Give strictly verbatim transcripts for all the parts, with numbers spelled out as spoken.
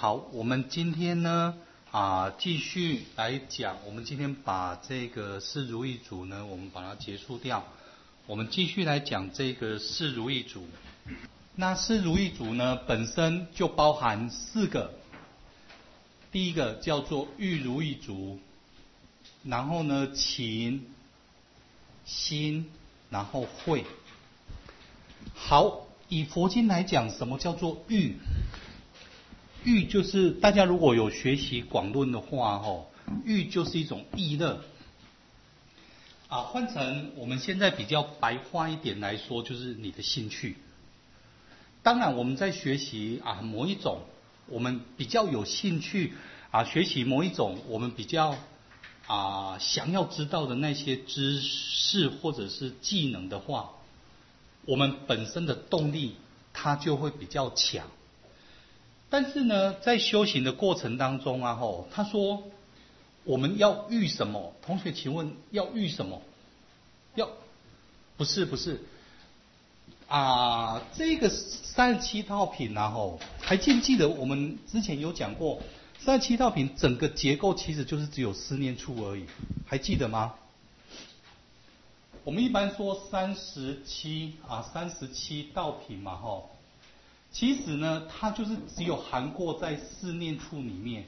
好，我们今天呢啊继续来讲，我们今天把这个四如意组呢，我们把它结束掉。我们继续来讲这个四如意组。那四如意组呢，本身就包含四个。第一个叫做玉如意组，然后呢勤、心，然后慧。好，以佛经来讲，什么叫做玉？玉就是大家如果有学习广论的话，吼，玉就是一种意乐。啊，换成我们现在比较白话一点来说，就是你的兴趣。当然，我们在学习啊某一种我们比较有兴趣啊，学习某一种我们比较啊想要知道的那些知识或者是技能的话，我们本身的动力它就会比较强。但是呢，在修行的过程当中啊，吼，他说我们要遇什么？同学，请问要遇什么？要不是不是啊，这个三十七道品啊，吼，还记不记得我们之前有讲过，三十七道品整个结构其实就是只有四念处而已，还记得吗？我们一般说三十七啊，三十七道品嘛，吼。其实呢，它就是只有含括在四念处里面，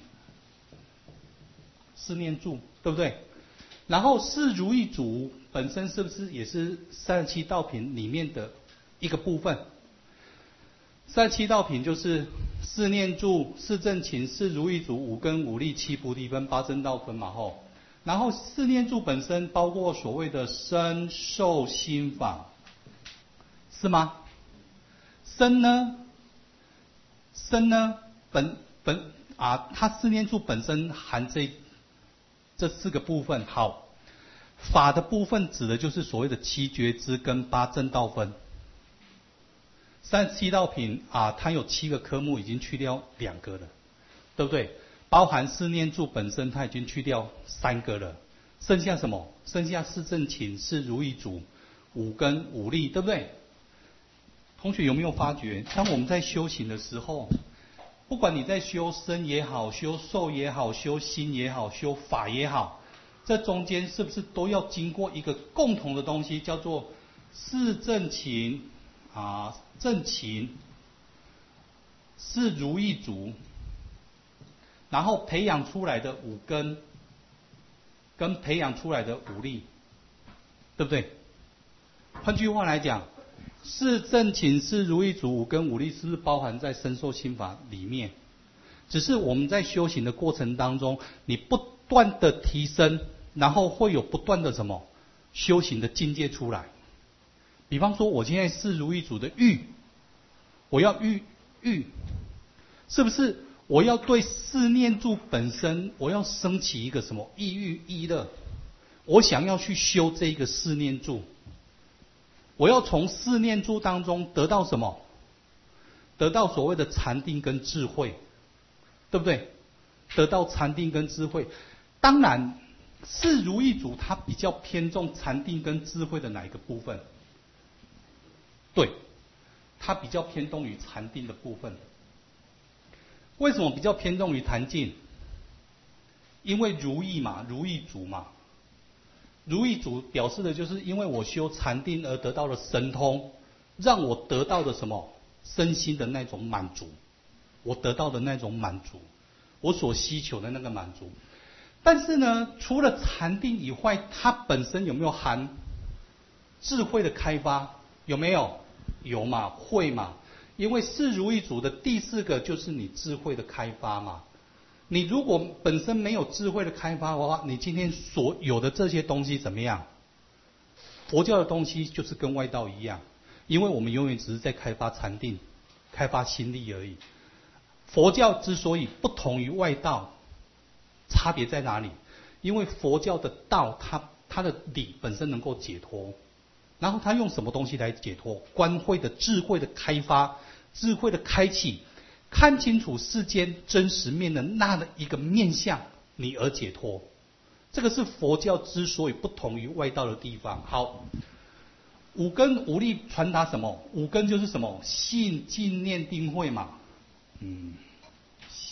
四念处，对不对？然后四如意组本身是不是也是三十七道品里面的一个部分？三十七道品就是四念处、四正勤、四如意组、五根、五力、七菩提分、八正道分嘛，吼。然后四念处本身包括所谓的身、受、心、法，是吗？身呢？身呢，本本啊，它四念处本身含这这四个部分。好，法的部分指的就是所谓的七觉支跟八正道分。三十七道品啊，它有七个科目，已经去掉两个了，对不对？包含四念处本身，它已经去掉三个了，剩下什么？剩下四正勤、四如意组、五根、五力，对不对？同学有没有发觉，当我们在修行的时候，不管你在修身也好，修受也好，修心也好，修法也好，这中间是不是都要经过一个共同的东西，叫做四正勤啊，正勤，四如意组，然后培养出来的五根，跟培养出来的五力，对不对？换句话来讲，四正勤、四如意组、五根、五力是不是包含在身受心法里面？只是我们在修行的过程当中，你不断的提升，然后会有不断的什么修行的境界出来。比方说，我现在四如意组的欲，我要欲欲，是不是我要对四念处本身，我要升起一个什么意欲意乐？我想要去修这个四念处。我要从四念处当中得到什么？得到所谓的禅定跟智慧，对不对？得到禅定跟智慧。当然，四如意组它比较偏重禅定跟智慧的哪一个部分？对，它比较偏重于禅定的部分。为什么比较偏重于禅定？因为如意嘛，如意组嘛。如意组表示的就是因为我修禅定而得到了神通，让我得到的什么身心的那种满足，我得到的那种满足，我所需求的那个满足。但是呢，除了禅定以外，它本身有没有含智慧的开发？有没有？有嘛，会嘛。因为四如意组的第四个就是你智慧的开发嘛。你如果本身没有智慧的开发的话，你今天所有的这些东西怎么样？佛教的东西就是跟外道一样，因为我们永远只是在开发禅定、开发心力而已。佛教之所以不同于外道，差别在哪里？因为佛教的道，它它的理本身能够解脱，然后它用什么东西来解脱？观慧的智慧的开发、智慧的开启。看清楚世间真实面的那的一个面相，你而解脱。这个是佛教之所以不同于外道的地方。好，五根五力传达什么？五根就是什么？信、静、念、定、慧嘛。嗯，信。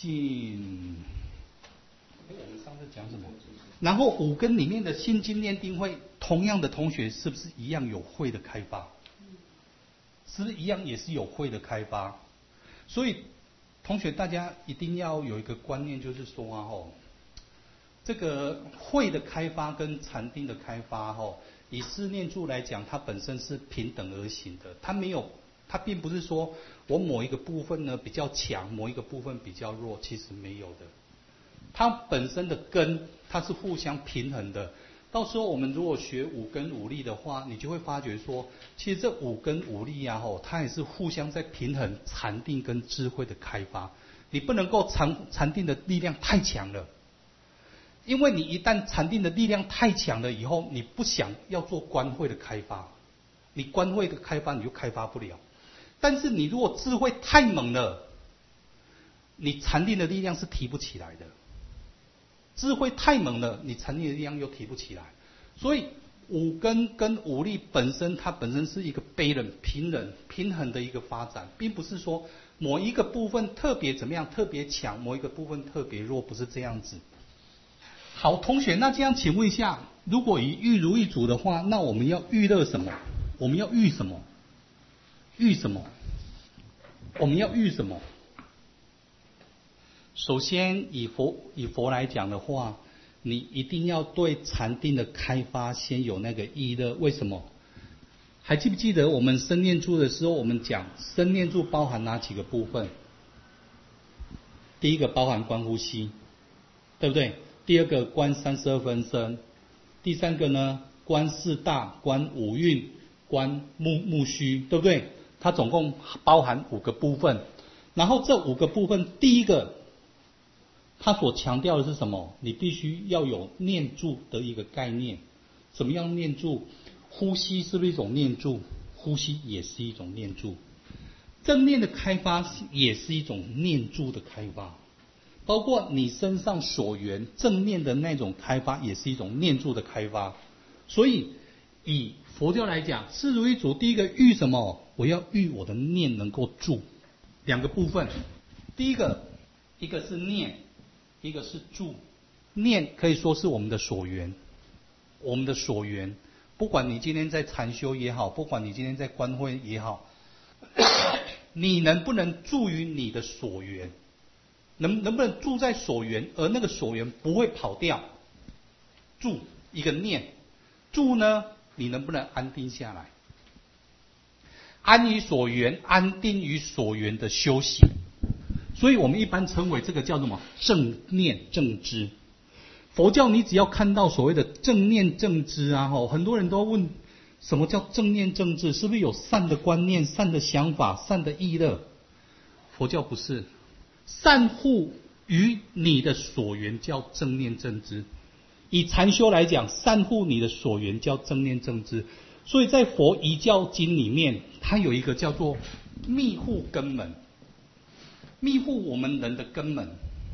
进。哎，我们上次讲什么？然后五根里面的心经念定慧，同样的同学是不是一样有慧的开发？是不是一样也是有慧的开发？所以同学大家一定要有一个观念，就是说啊吼，这个慧的开发跟禅定的开发吼，以四念住来讲，它本身是平等而行的，它没有，它并不是说我某一个部分呢比较强，某一个部分比较弱，其实没有的。它本身的根，它是互相平衡的。到时候我们如果学五根五力的话，你就会发觉说，其实这五根五力呀、啊，吼，它也是互相在平衡禅定跟智慧的开发。你不能够禅禅定的力量太强了，因为你一旦禅定的力量太强了以后，你不想要做观慧的开发，你观慧的开发你就开发不了。但是你如果智慧太猛了，你禅定的力量是提不起来的。智慧太猛了，你禅定的力量又提不起来。所以五根跟五力本身，它本身是一个balance平衡平衡的一个发展，并不是说某一个部分特别怎么样特别强，某一个部分特别弱，不是这样子。好，同学，那这样请问一下，如果以欲如意足的话，那我们要欲乐什么？我们要欲什么？欲什么？我们要欲什么？首先，以佛以佛来讲的话，你一定要对禅定的开发先有那个意乐。为什么？还记不记得我们身念住的时候，我们讲身念住包含哪几个部分？第一个包含观呼吸，对不对？第二个观三十二分身，第三个呢观四大、观五蕴、观木木须，对不对？它总共包含五个部分。然后这五个部分，第一个他所强调的是什么？你必须要有念住的一个概念。怎么样念住？呼吸是不是一种念住？呼吸也是一种念住。正念的开发也是一种念住的开发，包括你身上所缘正念的那种开发，也是一种念住的开发。所以以佛教来讲，四如意足第一个欲什么？我要欲我的念能够住。两个部分，第一个一个是念，一个是住。念可以说是我们的所缘，我们的所缘，不管你今天在禅修也好，不管你今天在观慧也好，你能不能住于你的所缘？能能不能住在所缘，而那个所缘不会跑掉？住一个念，住呢，你能不能安定下来？安于所缘，安定于所缘的修行。所以我们一般称为这个叫什么？正念正知。佛教你只要看到所谓的正念正知啊，很多人都问什么叫正念正知？是不是有善的观念、善的想法、善的意乐？佛教不是，善护于你的所缘叫正念正知。以禅修来讲，善护你的所缘叫正念正知。所以在佛遗教经里面，它有一个叫做密护根门，密护我们人的根门。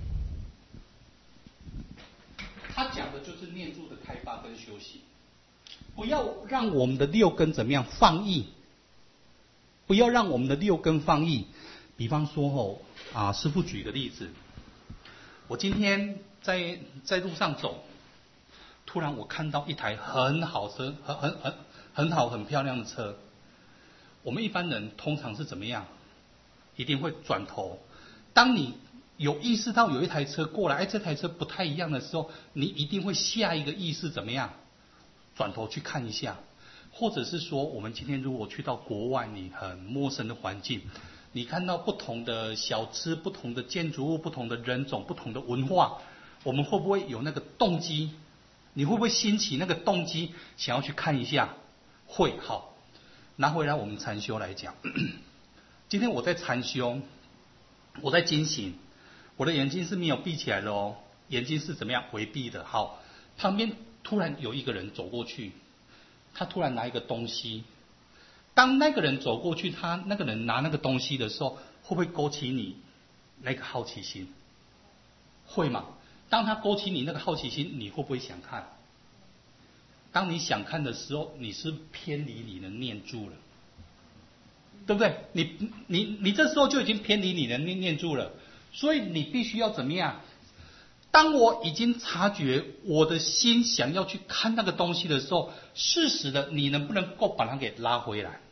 它讲的就是念住的开发跟修行，不要让我们的六根怎么样放逸，不要让我们的六根放逸。比方说哦，啊，师父举一个例子，我今天在在路上走，突然我看到一台很好车，很很很很好很漂亮的车。我们一般人通常是怎么样？一定会转头。当你有意识到有一台车过来，哎，这台车不太一样的时候，你一定会下一个意识怎么样？转头去看一下。或者是说，我们今天如果去到国外，你很陌生的环境，你看到不同的小吃、不同的建筑物、不同的人种、不同的文化，我们会不会有那个动机？你会不会兴起那个动机，想要去看一下？会。好，拿回来我们禅修来讲，今天我在禅修，我在精行，我的眼睛是没有闭起来的哦，眼睛是怎么样微闭的。好，旁边突然有一个人走过去，他突然拿一个东西。当那个人走过去，他那个人拿那个东西的时候，会不会勾起你那个好奇心？会嘛？当他勾起你那个好奇心，你会不会想看？当你想看的时候，你是偏离你的念住了，对不对？你你你这时候就已经偏离你的念念住了。 所以你必须要怎么样？当我已经察觉我的心想要去看那个东西的时候，适时的你能不能够把它给拉回来？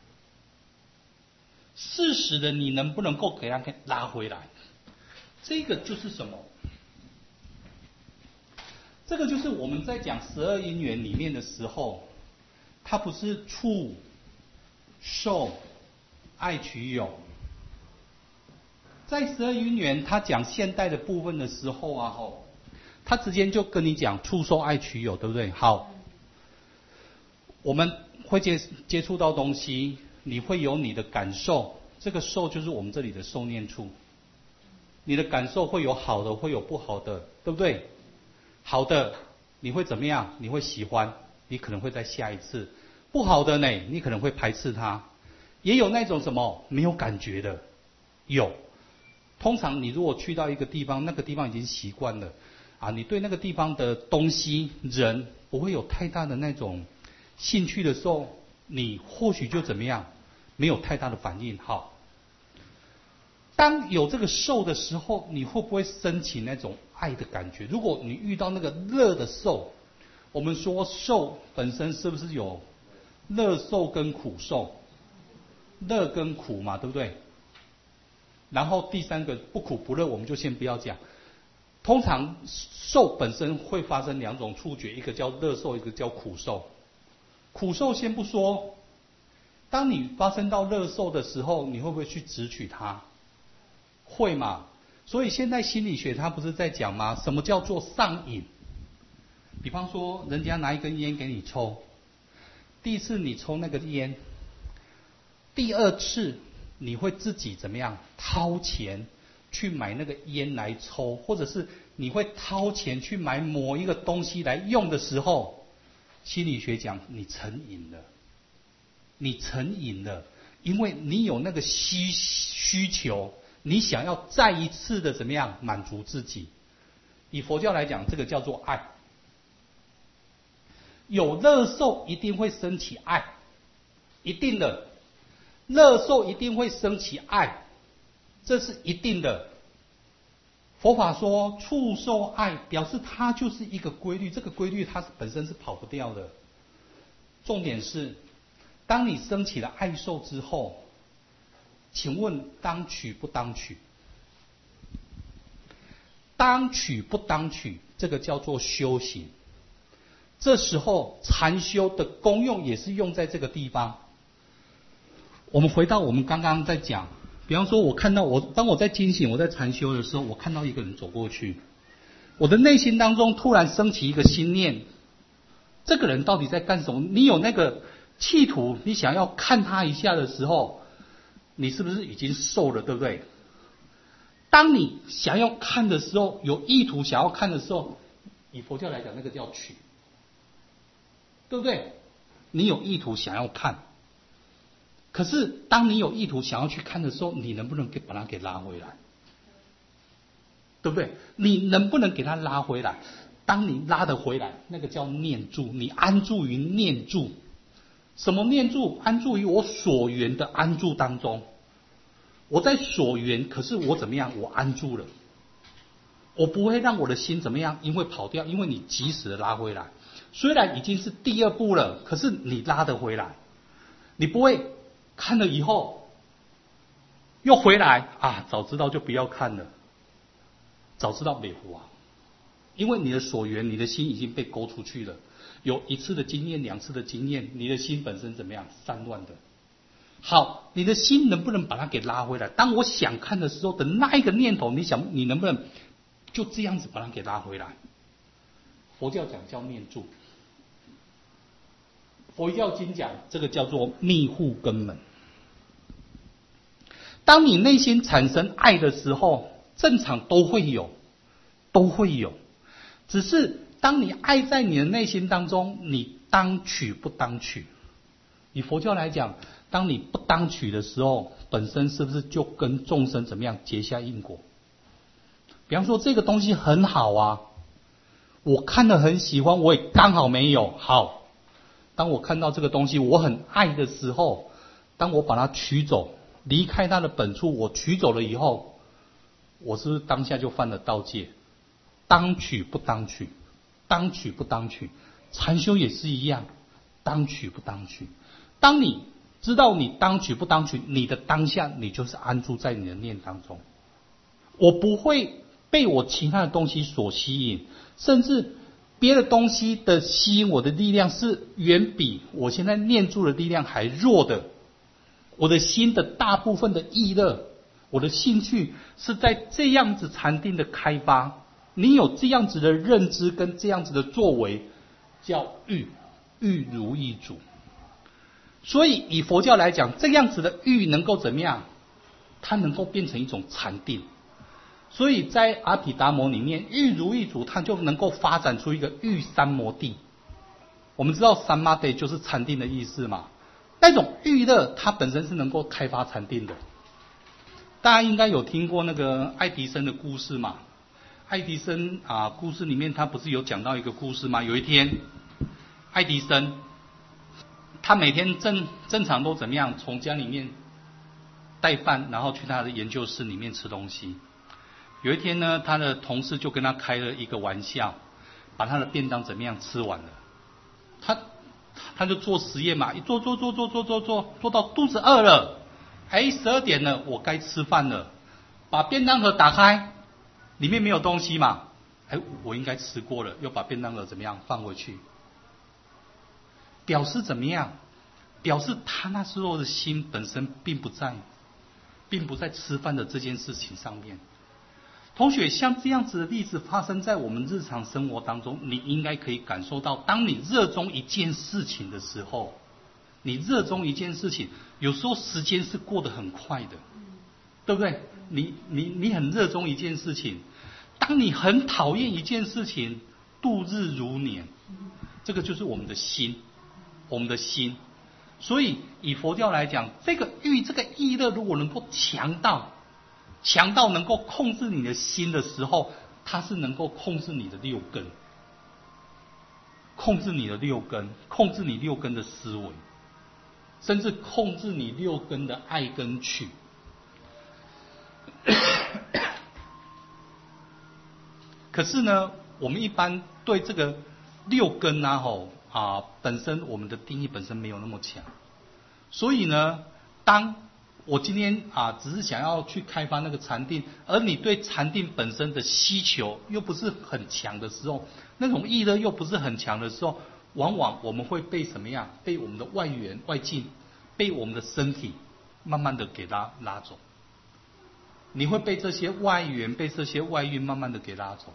适时的你能不能够给它给拉回来？这个就是什么？这个就是我们在讲十二因缘里面的时候，它不是触、受、爱取有。在十二因缘，他讲现代的部分的时候啊，吼，他直接就跟你讲触、受、爱取有，对不对？好，我们会接接触到东西，你会有你的感受，这个受就是我们这里的受念处。你的感受会有好的，会有不好的，对不对？好的，你会怎么样？你会喜欢，你可能会再下一次。不好的呢，你可能会排斥它。也有那种什么没有感觉的，有。通常你如果去到一个地方，那个地方已经习惯了啊，你对那个地方的东西、人不会有太大的那种兴趣的时候，你或许就怎么样，没有太大的反应。好，当有这个受的时候，你会不会升起那种爱的感觉？如果你遇到那个乐的受，我们说受本身是不是有乐受跟苦受？乐跟苦嘛，对不对？然后第三个不苦不乐，我们就先不要讲。通常受本身会发生两种触觉，一个叫乐受，一个叫苦受。苦受先不说，当你发生到乐受的时候，你会不会去执取它？会嘛？所以现在心理学它不是在讲吗？什么叫做上瘾？比方说，人家拿一根烟给你抽，第一次你抽那个烟，第二次你会自己怎么样掏钱去买那个烟来抽，或者是你会掏钱去买某一个东西来用的时候，心理学讲你成瘾了，你成瘾了，因为你有那个需需求，你想要再一次的怎么样满足自己。以佛教来讲，这个叫做爱。有乐受一定会升起爱，一定的。乐受一定会升起爱，这是一定的。佛法说触受爱，表示它就是一个规律，这个规律它本身是跑不掉的。重点是，当你升起了爱受之后，请问当取不当取？当取不当取，这个叫做修行。这时候禅修的功用也是用在这个地方。我们回到我们刚刚在讲，比方说我看到我当我在惊醒我在禅修的时候，我看到一个人走过去，我的内心当中突然升起一个心念，这个人到底在干什么？你有那个企图，你想要看他一下的时候，你是不是已经受了，对不对？当你想要看的时候，有意图想要看的时候，以佛教来讲，那个叫取，对不对？你有意图想要看。可是，当你有意图想要去看的时候，你能不能给把它给拉回来？对不对？你能不能给它拉回来？当你拉得回来，那个叫念住，你安住于念住。什么念住？安住于我所缘的安住当中。我在所缘，可是我怎么样？我安住了。我不会让我的心怎么样？因为跑掉，因为你及时的拉回来。虽然已经是第二步了，可是你拉得回来，你不会。看了以后，又回来啊！早知道就不要看了，早知道没活啊！因为你的所缘，你的心已经被勾出去了。有一次的经验，两次的经验，你的心本身怎么样？散乱的。好，你的心能不能把它给拉回来？当我想看的时候的那一个念头，你想，你能不能就这样子把它给拉回来？佛教讲叫念住。佛教经讲这个叫做密护根门。当你内心产生爱的时候，正常都会有，都会有。只是当你爱在你的内心当中，你当取不当取？以佛教来讲，当你不当取的时候，本身是不是就跟众生怎么样结下因果？比方说这个东西很好啊，我看了很喜欢，我也刚好没有好。当我看到这个东西我很爱的时候，当我把它取走，离开它的本处，我取走了以后， 我是不是当下就犯了盗戒？当取不当取，当取不当取，禅修也是一样，当取不当取。当你知道你当取不当取，你的当下你就是安住在你的念当中。我不会被我其他的东西所吸引，甚至别的东西的吸引我的力量是远比我现在念住的力量还弱的。我的心的大部分的意乐，我的兴趣是在这样子禅定的开发。你有这样子的认知跟这样子的作为，叫欲，欲如意足。所以以佛教来讲，这样子的欲能够怎么样？它能够变成一种禅定。所以在阿毗达摩里面，欲如意足，它就能够发展出一个欲三摩地。我们知道三摩地就是禅定的意思嘛。那种欲乐，它本身是能够开发禅定的。大家应该有听过那个爱迪生的故事嘛？爱迪生啊，故事里面他不是有讲到一个故事吗？有一天，爱迪生他每天正正常都怎么样？从家里面带饭，然后去他的研究室里面吃东西。有一天呢，他的同事就跟他开了一个玩笑，把他的便当怎么样吃完了。他他就做实验嘛，一做做做做做做做做到肚子饿了，哎，十二点了，我该吃饭了，把便当盒打开，里面没有东西嘛，哎，我应该吃过了，又把便当盒怎么样放回去，表示怎么样？表示他那时候的心本身并不在，并不在吃饭的这件事情上面。同学，像这样子的例子发生在我们日常生活当中，你应该可以感受到，当你热衷一件事情的时候，你热衷一件事情，有时候时间是过得很快的，对不对？你你你很热衷一件事情，当你很讨厌一件事情，度日如年，这个就是我们的心，我们的心。所以以佛教来讲，这个欲这个意乐如果能够强到强到能够控制你的心的时候，它是能够控制你的六根，控制你的六根，控制你六根的思维，甚至控制你六根的爱跟取。可是呢，我们一般对这个六根啊吼啊本身我们的定义本身没有那么强，所以呢，当我今天啊，只是想要去开发那个禅定，而你对禅定本身的需求又不是很强的时候，那种意乐又不是很强的时候，往往我们会被什么样？被我们的外缘、外境，被我们的身体慢慢的给拉拉走。你会被这些外缘、被这些外运慢慢的给拉走。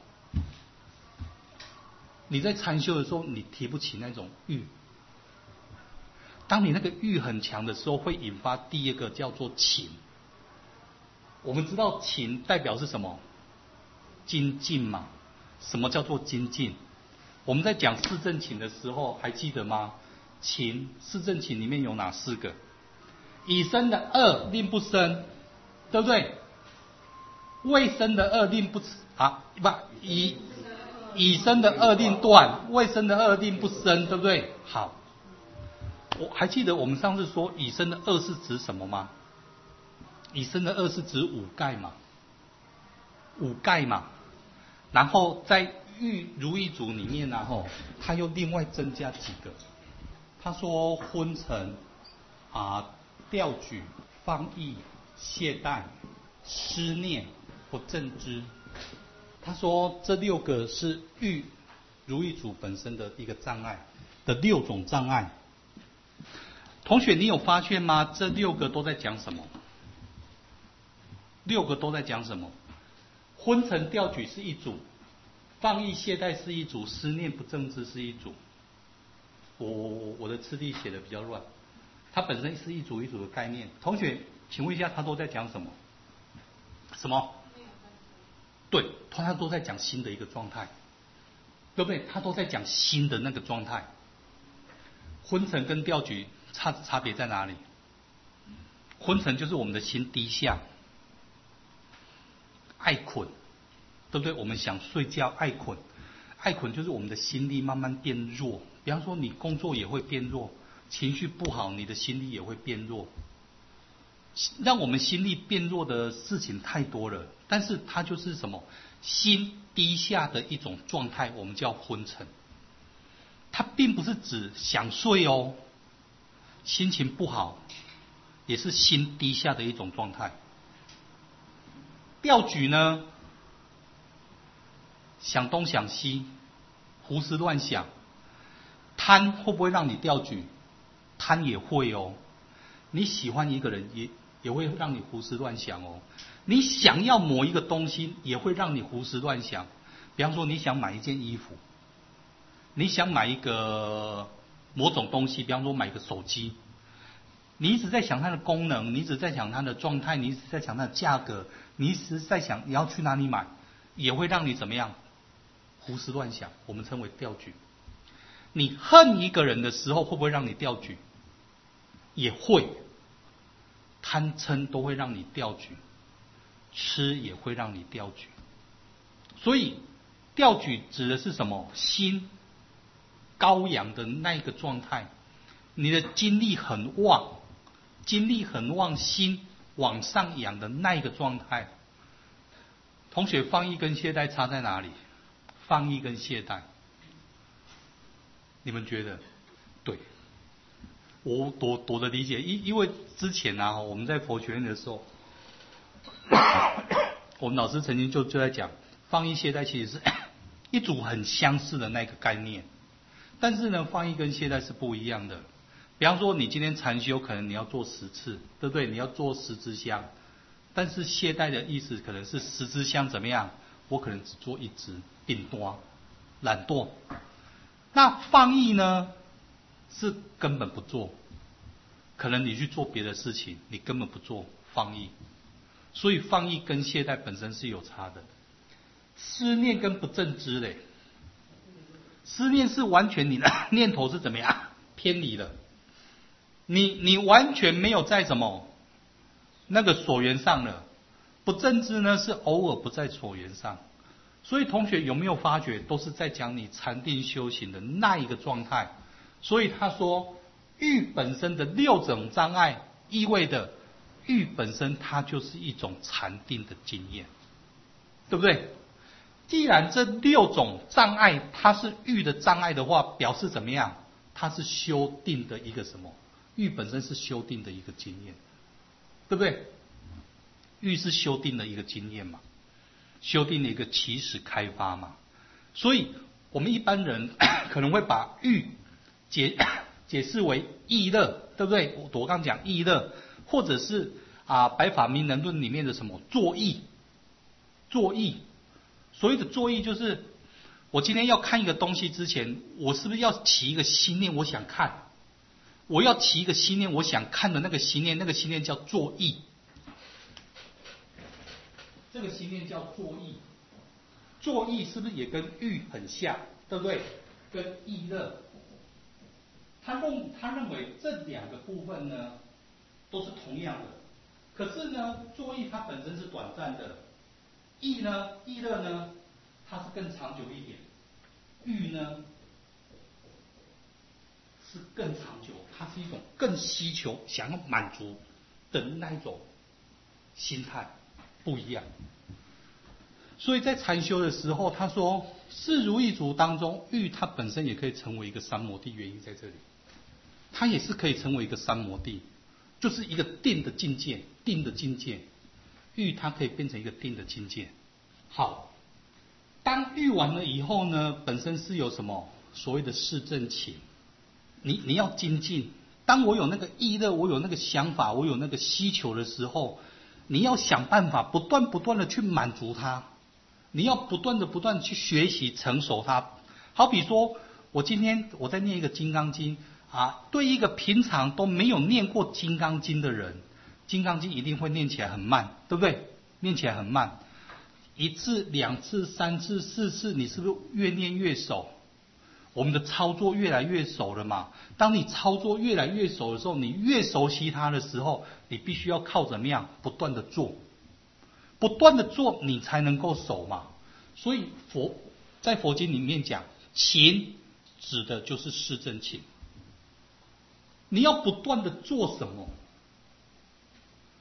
你在禅修的时候，你提不起那种欲。当你那个欲很强的时候，会引发第二个叫做情。我们知道情代表是什么？精进嘛。什么叫做精进？我们在讲四正勤的时候，还记得吗？勤，四正勤里面有哪四个？以身的恶令不生，对不对？未生的恶令不啊不以以身的恶令断，未生的恶令不生，对不对？好。我还记得我们上次说以身的恶是指什么吗？以身的恶是指五盖嘛，五盖嘛。然后在欲如意足里面呢、啊，吼，他又另外增加几个。他说昏沉啊、调举、放逸、懈怠、思念、不正知。他说这六个是欲如意足本身的一个障碍的六种障碍。同学，你有发现吗？这六个都在讲什么？六个都在讲什么？昏沉调举是一组，放逸懈怠是一组，思念不正知是一组。我我我的次第写的比较乱，它本身是一组一组的概念。同学，请问一下，它都在讲什么？什么？对，它都在讲心的一个状态，对不对？它都在讲心的那个状态。昏沉跟调举差差别在哪里？昏沉就是我们的心低下，爱困，对不对？我们想睡觉，爱困，爱困就是我们的心力慢慢变弱。比方说，你工作也会变弱，情绪不好，你的心力也会变弱。 让我们心力变弱的事情太多了。但是它就是什么？心低下的一种状态，我们叫昏沉。它并不是指想睡哦，心情不好也是心低下的一种状态。掉举呢，想东想西，胡思乱想。贪会不会让你掉举？贪也会哦。你喜欢一个人也也会让你胡思乱想哦。你想要某一个东西也会让你胡思乱想。比方说你想买一件衣服，你想买一个某种东西，比方说买一个手机，你一直在想它的功能，你一直在想它的状态，你一直在想它的价格，你一直在想你要去哪里买，也会让你怎么样？胡思乱想，我们称为掉举。你恨一个人的时候，会不会让你掉举？也会。贪嗔都会让你掉举，吃也会让你掉举。所以掉举指的是什么？心高扬的那个状态，你的精力很旺，精力很旺，心往上扬的那一个状态。同学，放逸跟懈怠差在哪里？放逸跟懈怠，你们觉得？对，我多多的理解，因因为之前啊，我们在佛学院的时候，我们老师曾经就就在讲，放逸懈怠其实是一组很相似的那个概念，但是呢，放逸跟懈怠是不一样的。比方说，你今天禅修，可能你要做十次，对不对？你要做十支香，但是懈怠的意思可能是十支香怎么样？我可能只做一支，顶多懒惰。那放逸呢，是根本不做，可能你去做别的事情，你根本不做放逸。所以放逸跟懈怠本身是有差的。思念跟不正知嘞，思念是完全你的念头是怎么样偏离了，你你完全没有在什么那个所缘上了。不正知呢是偶尔不在所缘上。所以同学有没有发觉，都是在讲你禅定修行的那一个状态。所以他说欲本身的六种障碍，意味着欲本身它就是一种禅定的经验，对不对？既然这六种障碍它是欲的障碍的话，表示怎么样？它是修定的一个什么？欲本身是修定的一个经验，对不对？欲是修定的一个经验嘛，修定的一个起始开发嘛。所以我们一般人可能会把欲解解释为意乐，对不对？我我刚讲意乐，或者是啊《白法明人论》里面的什么作意，作意。所谓的作意就是，我今天要看一个东西之前，我是不是要起一个心念，我想看？我要起一个心念，我想看的那个心念，那个心念叫作意。这个心念叫作意。作意是不是也跟欲很像，对不对？跟意乐。他认他认为这两个部分呢都是同样的，可是呢，作意它本身是短暂的，意呢，意乐呢，它是更长久一点，欲呢是更长久，它是一种更希求、想要满足的那一种心态，不一样。所以在禅修的时候，他说四如意足当中，欲它本身也可以成为一个三摩地，原因在这里。它也是可以成为一个三摩地，就是一个定的境界，定的境界。欲它可以变成一个定的境界。好，当欲完了以后呢，本身是有什么所谓的四正勤，你你要精进。当我有那个意乐，我有那个想法，我有那个需求的时候，你要想办法不断不断的去满足它，你要不断的不断的去学习成熟它。好比说，我今天我在念一个《金刚经》。啊，对一个平常都没有念过《金刚经》的人，《金刚经》一定会念起来很慢，对不对？念起来很慢，一次、两次、三次、四次，你是不是越念越熟？我们的操作越来越熟了嘛。当你操作越来越熟的时候，你越熟悉它的时候，你必须要靠怎么样？不断的做，不断的做，你才能够熟嘛。所以佛在佛经里面讲，勤指的就是四正勤。你要不断的做什么？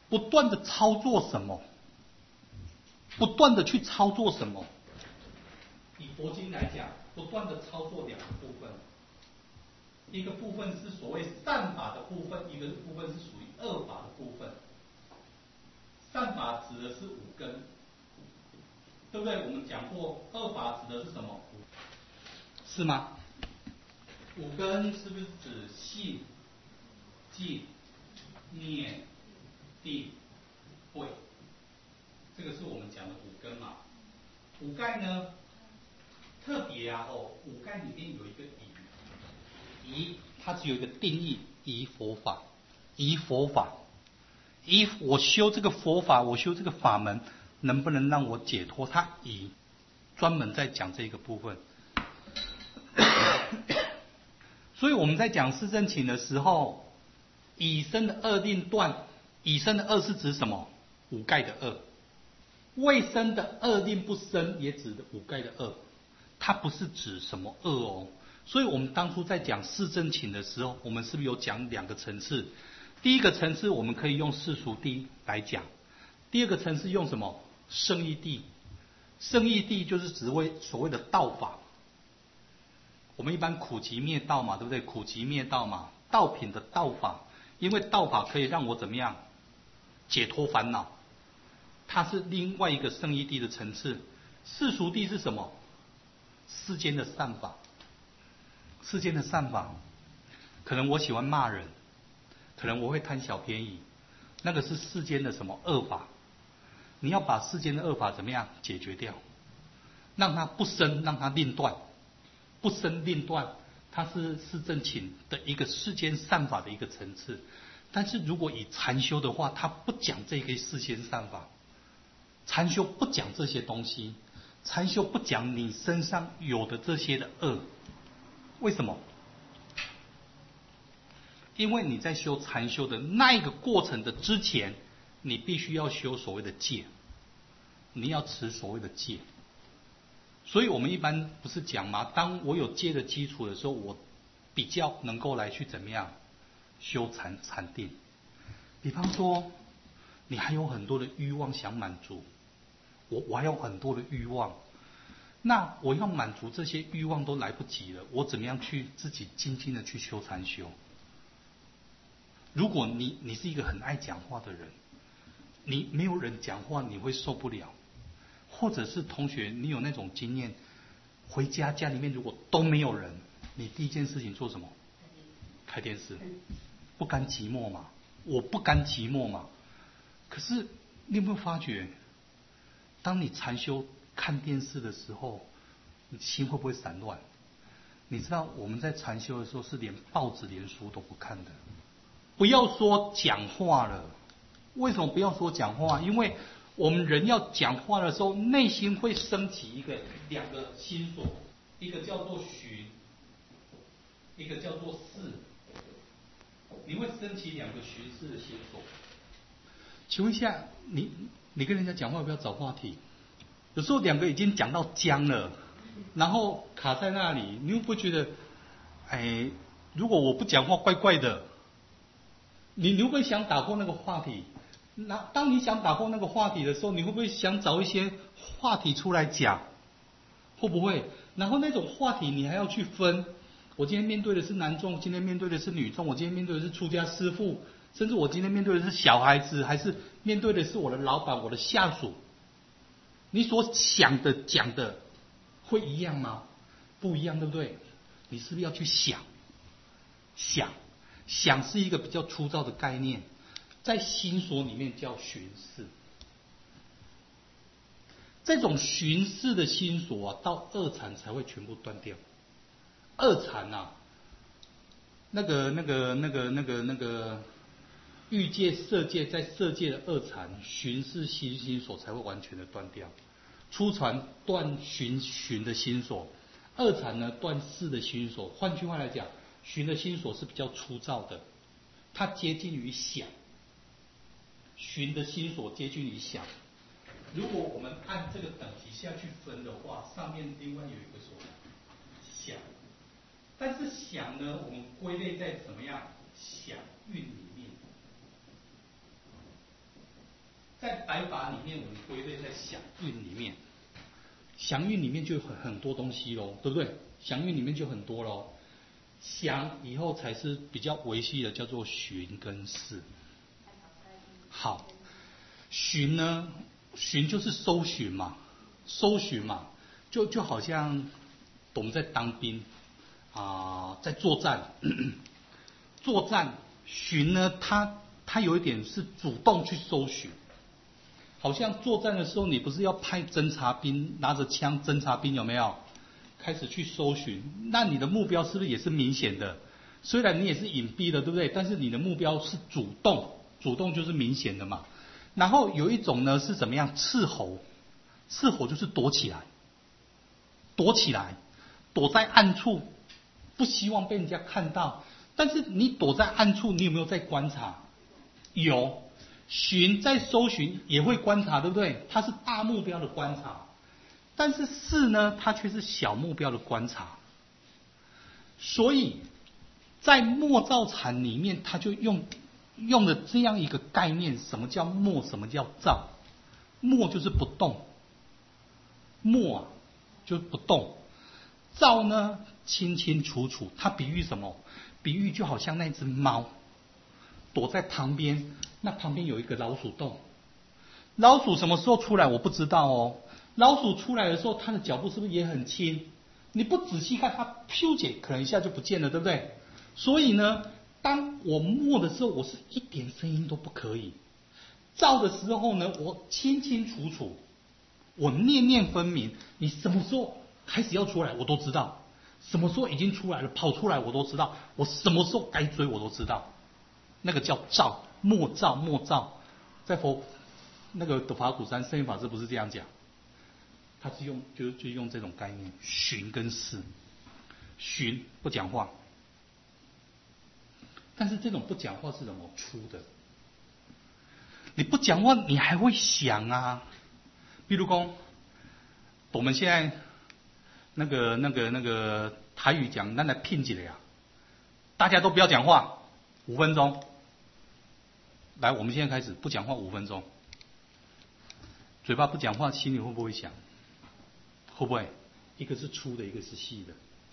不断的操作什么？不断的去操作什么？以佛经来讲，不断的操作两个部分，一个部分是所谓善法的部分，一个部分是属于恶法的部分。善法指的是五根，对不对？我们讲过，恶法指的是什么？是吗？五根是不是指信、静、念、定、慧？这个是我们讲的五根嘛。五盖呢，特别啊哦，五盖里面有一个仪，仪它只有一个定义，仪佛法，仪佛法，仪我修这个佛法，我修这个法门，能不能让我解脱？它仪专门在讲这个部分。所以我们在讲四正勤的时候，以身的恶令断，以身的恶是指什么？五盖的恶。未生的恶令不生，也指的五盖的恶，它不是指什么恶哦。所以我们当初在讲四正勤的时候，我们是不是有讲两个层次？第一个层次我们可以用世俗谛来讲，第二个层次用什么？圣义谛。圣义谛就是指为所谓的道法。我们一般苦集灭道嘛，对不对？苦集灭道嘛，道品的道法，因为道法可以让我怎么样解脱烦恼，它是另外一个圣义谛的层次。世俗谛是什么？世间的善法，世间的善法，可能我喜欢骂人，可能我会贪小便宜，那个是世间的什么恶法？你要把世间的恶法怎么样解决掉，让它不生，让它令断。不生令断，它是四正勤的一个世间善法的一个层次。但是如果以禅修的话，它不讲这个世间善法，禅修不讲这些东西，禅修不讲你身上有的这些的恶。为什么？因为你在修禅修的那一个过程的之前，你必须要修所谓的戒，你要持所谓的戒。所以我们一般不是讲吗？当我有戒的基础的时候，我比较能够来去怎么样修禅禅定。比方说，你还有很多的欲望想满足，我我还有很多的欲望，那我要满足这些欲望都来不及了，我怎么样去自己精进的去修禅修？如果你你是一个很爱讲话的人，你没有人讲话你会受不了。或者是同学，你有那种经验，回家家里面如果都没有人，你第一件事情做什么？开电视，不甘寂寞嘛，我不甘寂寞嘛。可是你有没有发觉，当你禅修看电视的时候，你心会不会散乱？你知道我们在禅修的时候是连报纸连书都不看的，不要说讲话了。为什么不要说讲话？因为我们人要讲话的时候，内心会升起一个两个心所，一个叫做寻，一个叫做视。你会升起两个寻视的心所。请问一下，你你跟人家讲话要不要找话题？有时候两个已经讲到僵了，然后卡在那里，你会不会觉得，哎，如果我不讲话怪怪的？你你会不会想打破那个话题？那当你想打破那个话题的时候，你会不会想找一些话题出来讲？会不会？然后那种话题你还要去分，我今天面对的是男众，今天面对的是女众，我今天面对的是出家师父，甚至我今天面对的是小孩子，还是面对的是我的老板、我的下属？你所想的讲的会一样吗？不一样，对不对？你是不是要去想？想，想是一个比较粗糙的概念。在心所里面叫寻视，这种寻视的心所啊，到二禅才会全部断掉。二禅啊，那个、那个、那个、那个、那个欲界、色界，在色界的二禅，寻视心心所才会完全的断掉。初禅断寻寻的心所，二禅呢断视的心所。换句话来讲，寻的心所是比较粗糙的，它接近于想。寻的心所接近于想。如果我们按这个等级下去分的话，上面另外有一个说想，但是想呢，我们归类在怎么样想蕴里面。 在白法里面，我们归类在祥运里面，祥运里面就有很很多东西喽，对不对？祥运里面就很多喽。祥以后才是比较维系的，叫做旬跟巳。好，旬呢，旬就是搜寻嘛，搜寻嘛，就就好像我们在当兵啊、呃，在作战，咳咳作战寻呢，它它有一点是主动去搜寻，好像作战的时候，你不是要派侦察兵拿着枪，侦察兵有没有开始去搜寻？那你的目标是不是也是明显的？虽然你也是隐蔽的，对不对？但是你的目标是主动，主动就是明显的嘛。然后有一种呢是怎么样？斥候，斥候就是躲起来，躲起来，躲在暗处，不希望被人家看到。但是你躲在暗处，你有没有在观察？有，寻在搜寻也会观察，对不对？它是大目标的观察，但是巳呢，它却是小目标的观察。所以在默照禅里面，它就用用了这样一个概念：什么叫默？什么叫照？默就是不动，默啊就不动。照呢，清清楚楚。它比喻什么？比喻就好像那只猫躲在旁边，那旁边有一个老鼠洞。老鼠什么时候出来我不知道哦。老鼠出来的时候，它的脚步是不是也很轻？你不仔细看，它咻姐可能一下就不见了，对不对？所以呢，当我默的时候，我是一点声音都不可以；照的时候呢，我清清楚楚，我念念分明。你什么时候开始要出来，我都知道；什么时候已经出来了，跑出来我都知道；我什么时候该追，我都知道。那个叫照，默照，默照。在佛那个德法鼓山圣严法师不是这样讲，他是用就就用这种概念，寻跟巳。寻不讲话，但是这种不讲话是怎么出的？你不讲话，你还会想啊。比如说，我们现在那个那个那个台语讲，那来拼起来啊，大家都不要讲话，五分钟。来，我们现在开始不讲话五分钟。嘴巴不讲话，心里会不会想？会不会？一个是粗的，一个是细的。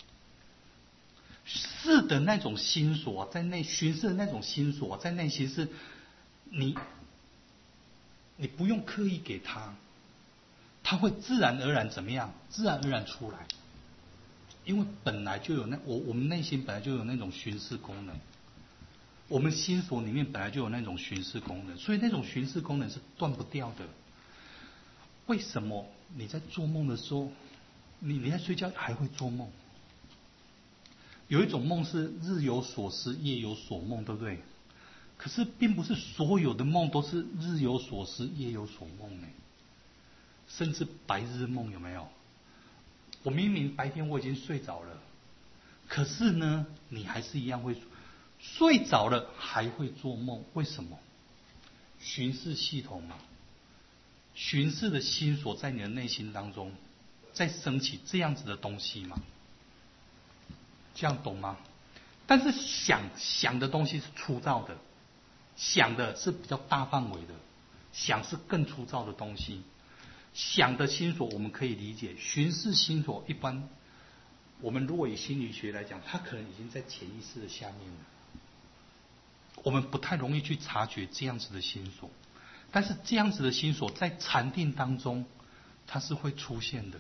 是的那种心所，在内寻视的那种心所，在内心是你，你不用刻意给他，他会自然而然怎么样？自然而然出来，因为本来就有那我我们内心本来就有那种寻视功能，我们心所里面本来就有那种寻视功能，所以那种寻视功能是断不掉的。为什么你在做梦的时候，你你在睡觉还会做梦？有一种梦是日有所思，夜有所梦，对不对？可是并不是所有的梦都是日有所思，夜有所梦呢。甚至白日梦有没有？我明明白天我已经睡着了，可是呢，你还是一样会睡着了，还会做梦。为什么？巡视系统嘛，巡视的心所在你的内心当中，在升起这样子的东西嘛。这样懂吗？但是想想的东西是粗糙的，想的是比较大范围的，想是更粗糙的东西。想的心所我们可以理解，巡视心所一般，我们如果以心理学来讲，它可能已经在潜意识的下面了，我们不太容易去察觉这样子的心所。但是这样子的心所在禅定当中，它是会出现的。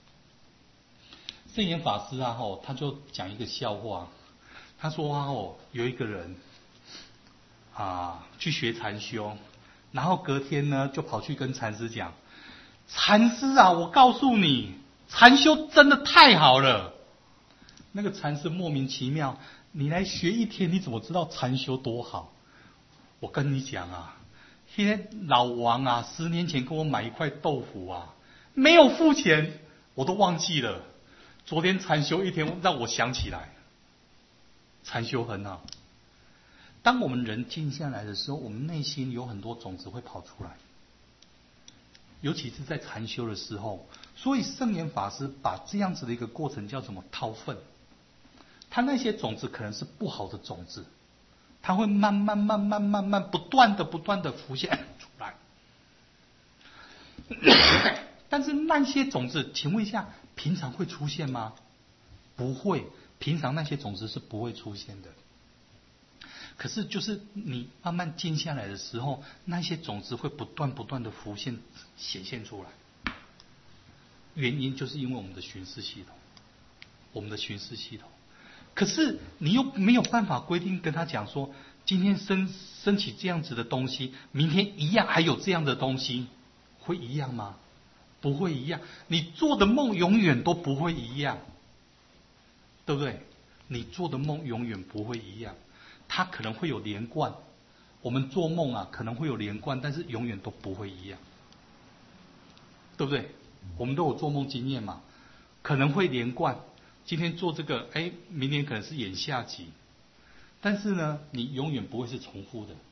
圣严法师啊，吼，他就讲一个笑话。他说啊，哦，有一个人啊去学禅修，然后隔天呢就跑去跟禅师讲：“禅师啊，我告诉你，禅修真的太好了。”那个禅师莫名其妙：“你来学一天，你怎么知道禅修多好？”我跟你讲啊，现在老王啊，十年前跟我买一块豆腐啊，没有付钱，我都忘记了。昨天禅修一天，让我想起来，禅修很好。当我们人静下来的时候，我们内心有很多种子会跑出来，尤其是在禅修的时候。所以圣严法师把这样子的一个过程叫什么？掏粪。他那些种子可能是不好的种子，它会慢慢慢慢慢慢不断的不断的浮现出来。 但是那些种子，请问一下，平常会出现吗？不会，平常那些种子是不会出现的。可是就是你慢慢静下来的时候，那些种子会不断不断的浮现显现出来。原因就是因为我们的巡视系统，我们的巡视系统。可是你又没有办法规定跟他讲说，今天升升起这样子的东西，明天一样还有这样的东西，会一样吗？不会一样。你做的梦永远都不会一样，对不对？你做的梦永远不会一样，它可能会有连贯。我们做梦啊，可能会有连贯，但是永远都不会一样，对不对？我们都有做梦经验嘛，可能会连贯。今天做这个，哎，明年可能是演下集，但是呢，你永远不会是重复的。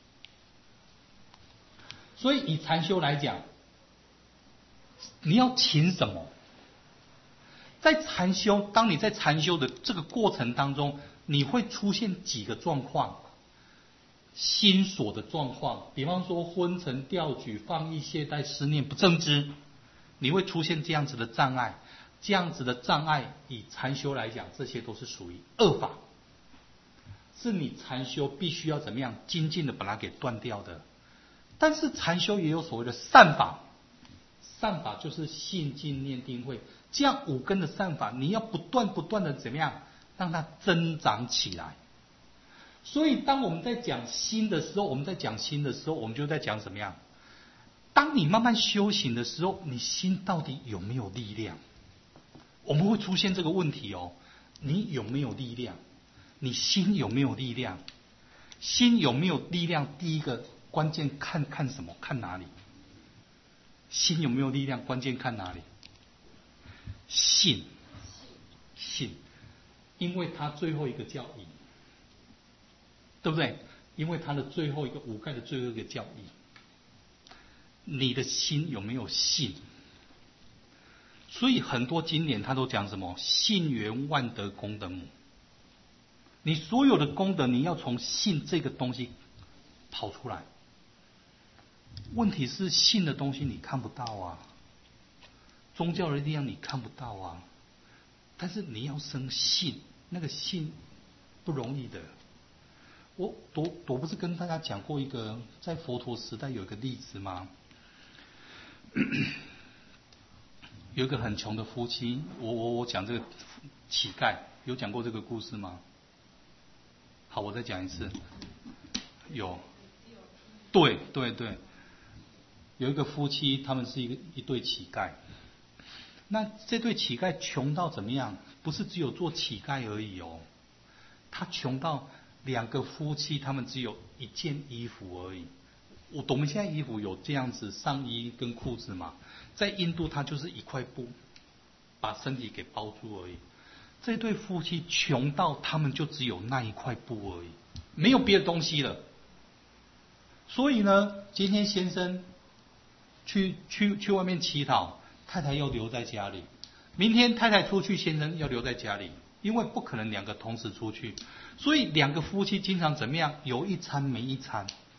所以以禅修来讲，你要勤什么？在禅修，当你在禅修的这个过程当中，你会出现几个状况，心所的状况，比方说昏沉、掉举、放逸、懈怠、思念、不正知，你会出现这样子的障碍。这样子的障碍，以禅修来讲，这些都是属于恶法，是你禅修必须要怎么样精进的把它给断掉的。但是禅修也有所谓的善法，善法就是信、静、念、定、慧，这样五根的善法，你要不断不断的怎么样让它增长起来。所以当我们在讲心的时候，我们在讲心的时候，我们就在讲什么样？当你慢慢修行的时候，你心到底有没有力量？我们会出现这个问题哦，你有没有力量？你心有没有力量？心有没有力量？第一个关键看看什么？看哪里？心有没有力量？关键看哪里？信，信，因为它最后一个叫疑，对不对？因为它的最后一个五盖的最后一个叫疑。你的心有没有信？所以很多经典他都讲什么？信缘万德功德母。你所有的功德，你要从信这个东西跑出来。问题是信的东西你看不到啊，宗教的力量你看不到啊，但是你要生信，那个信不容易的。我我我不是跟大家讲过一个，在佛陀时代有一个例子吗？有一个很穷的夫妻，我我我讲这个乞丐，有讲过这个故事吗？好，我再讲一次。有，对对对，有一个夫妻，他们是一个一对乞丐。那这对乞丐穷到怎么样？不是只有做乞丐而已哦，他穷到两个夫妻，他们只有一件衣服而已。我我们现在衣服有这样子上衣跟裤子嘛，在印度它就是一块布把身体给包住而已。这对夫妻穷到他们就只有那一块布而已，没有别的东西了。所以呢，今天先生去去去外面乞讨，太太要留在家里；明天太太出去，先生要留在家里，因为不可能两个同时出去。所以两个夫妻经常怎么样？有一餐没一餐。